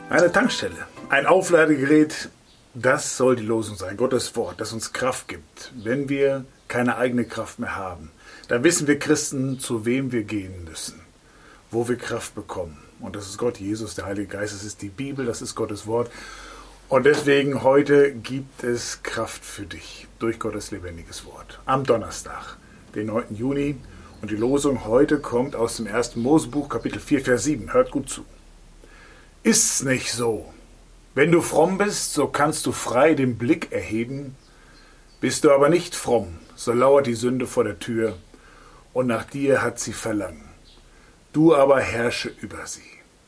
Eine Tankstelle, ein Aufladegerät, das soll die Losung sein. Gottes Wort, das uns Kraft gibt, wenn wir keine eigene Kraft mehr haben. Dann wissen wir Christen, zu wem wir gehen müssen, wo wir Kraft bekommen. Und das ist Gott, Jesus, der Heilige Geist, das ist die Bibel, das ist Gottes Wort. Und deswegen heute gibt es Kraft für dich durch Gottes lebendiges Wort. Am Donnerstag, den 9. Juni. Und die Losung heute kommt aus dem 1. Mosebuch, Kapitel 4, Vers 7. Hört gut zu. Ist's nicht so? Wenn du fromm bist, so kannst du frei den Blick erheben. Bist du aber nicht fromm, so lauert die Sünde vor der Tür, und nach dir hat sie Verlangen. Du aber herrsche über sie.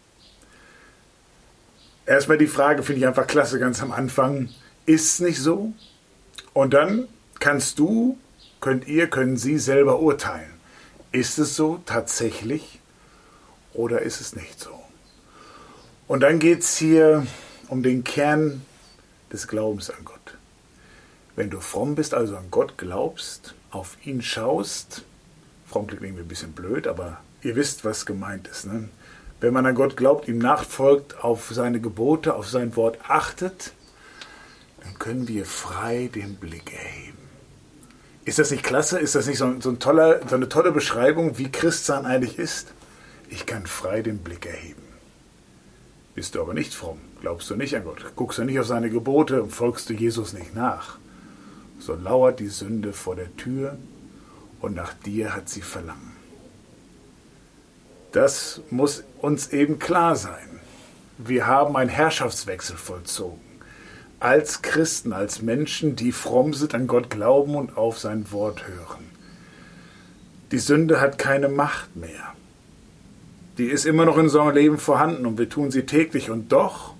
Erstmal die Frage, finde ich einfach klasse, ganz am Anfang. Ist's nicht so? Und dann können Sie selber urteilen. Ist es so tatsächlich oder ist es nicht so? Und dann geht es hier um den Kern des Glaubens an Gott. Wenn du fromm bist, also an Gott glaubst, auf ihn schaust, fromm klingt irgendwie ein bisschen blöd, aber ihr wisst, was gemeint ist, ne? Wenn man an Gott glaubt, ihm nachfolgt, auf seine Gebote, auf sein Wort achtet, dann können wir frei den Blick erheben. Ist das nicht klasse? Ist das nicht so eine tolle Beschreibung, wie Christsein eigentlich ist? Ich kann frei den Blick erheben. Bist du aber nicht fromm, glaubst du nicht an Gott, guckst du nicht auf seine Gebote und folgst du Jesus nicht nach, so lauert die Sünde vor der Tür und nach dir hat sie Verlangen. Das muss uns eben klar sein. Wir haben einen Herrschaftswechsel vollzogen. Als Christen, als Menschen, die fromm sind, an Gott glauben und auf sein Wort hören. Die Sünde hat keine Macht mehr. Die ist immer noch in unserem Leben vorhanden und wir tun sie täglich. Und doch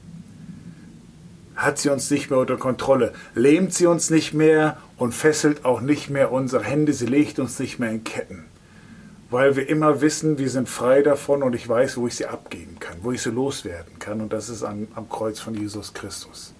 hat sie uns nicht mehr unter Kontrolle. Lähmt sie uns nicht mehr und fesselt auch nicht mehr unsere Hände. Sie legt uns nicht mehr in Ketten. Weil wir immer wissen, wir sind frei davon und ich weiß, wo ich sie abgeben kann, wo ich sie loswerden kann. Und das ist am Kreuz von Jesus Christus.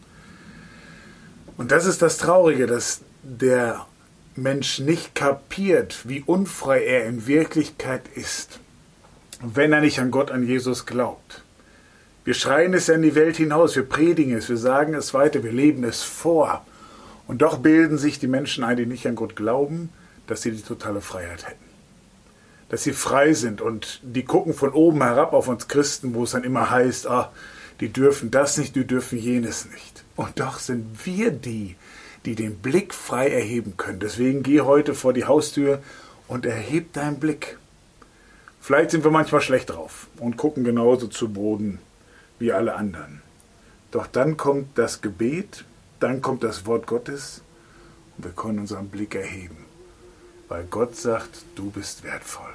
Und das ist das Traurige, dass der Mensch nicht kapiert, wie unfrei er in Wirklichkeit ist, wenn er nicht an Gott, an Jesus glaubt. Wir schreien es ja in die Welt hinaus, wir predigen es, wir sagen es weiter, wir leben es vor. Und doch bilden sich die Menschen ein, die nicht an Gott glauben, dass sie die totale Freiheit hätten. Dass sie frei sind und die gucken von oben herab auf uns Christen, wo es dann immer heißt, die dürfen das nicht, die dürfen jenes nicht. Und doch sind wir die den Blick frei erheben können. Deswegen geh heute vor die Haustür und erheb deinen Blick. Vielleicht sind wir manchmal schlecht drauf und gucken genauso zu Boden wie alle anderen. Doch dann kommt das Gebet, dann kommt das Wort Gottes und wir können unseren Blick erheben. Weil Gott sagt, du bist wertvoll.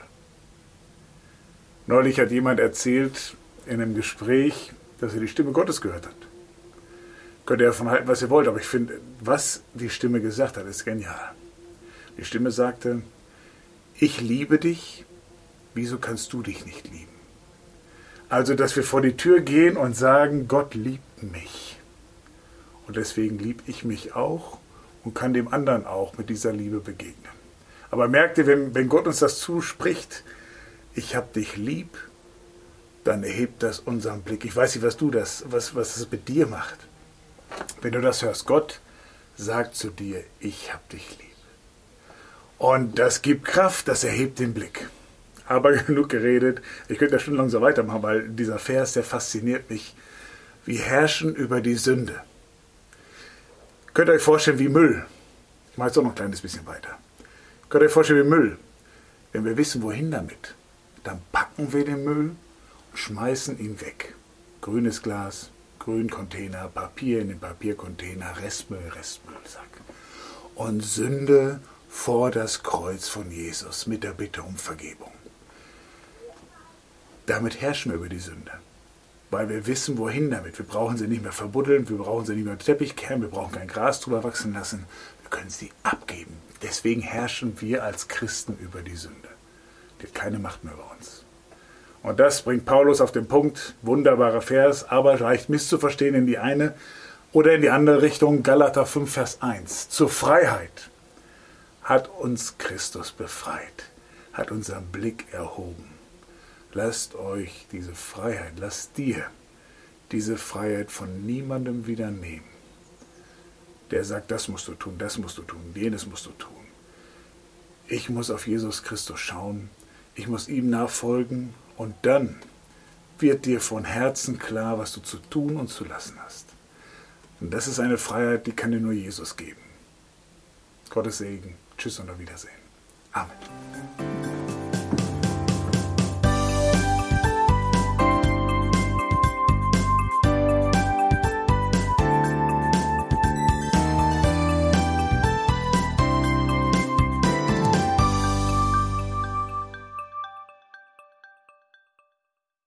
Neulich hat jemand erzählt in einem Gespräch, dass er die Stimme Gottes gehört hat. Könnt ihr davon halten, was ihr wollt, aber ich finde, was die Stimme gesagt hat, ist genial. Die Stimme sagte, ich liebe dich, wieso kannst du dich nicht lieben? Also, dass wir vor die Tür gehen und sagen, Gott liebt mich. Und deswegen liebe ich mich auch und kann dem anderen auch mit dieser Liebe begegnen. Aber merkt ihr, wenn Gott uns das zuspricht, ich hab dich lieb, dann erhebt das unseren Blick. Ich weiß nicht, was es mit dir macht. Wenn du das hörst, Gott sagt zu dir, ich hab dich lieb. Und das gibt Kraft, das erhebt den Blick. Aber genug geredet, ich könnte ja schon langsam weitermachen, weil dieser Vers, der fasziniert mich. Wir herrschen über die Sünde. Könnt ihr euch vorstellen wie Müll. Ich mache jetzt auch noch ein kleines bisschen weiter. Könnt ihr euch vorstellen wie Müll. Wenn wir wissen, wohin damit, dann packen wir den Müll und schmeißen ihn weg. Grünes Glas, grünen Container, Papier in den Papiercontainer, Restmüll, Restmüllsack. Und Sünde vor das Kreuz von Jesus mit der Bitte um Vergebung. Damit herrschen wir über die Sünde. Weil wir wissen, wohin damit. Wir brauchen sie nicht mehr verbuddeln, wir brauchen sie nicht mehr unter den Teppich kehren, wir brauchen kein Gras drüber wachsen lassen. Wir können sie abgeben. Deswegen herrschen wir als Christen über die Sünde. Die hat keine Macht mehr über uns. Und das bringt Paulus auf den Punkt, wunderbarer Vers, aber leicht misszuverstehen in die eine oder in die andere Richtung, Galater 5, Vers 1. Zur Freiheit hat uns Christus befreit, hat unseren Blick erhoben. Lasst euch diese Freiheit, lasst dir diese Freiheit von niemandem wieder nehmen, der sagt, das musst du tun, jenes musst du tun. Ich muss auf Jesus Christus schauen, ich muss ihm nachfolgen und dann wird dir von Herzen klar, was du zu tun und zu lassen hast. Und das ist eine Freiheit, die kann dir nur Jesus geben. Gottes Segen. Tschüss und auf Wiedersehen. Amen.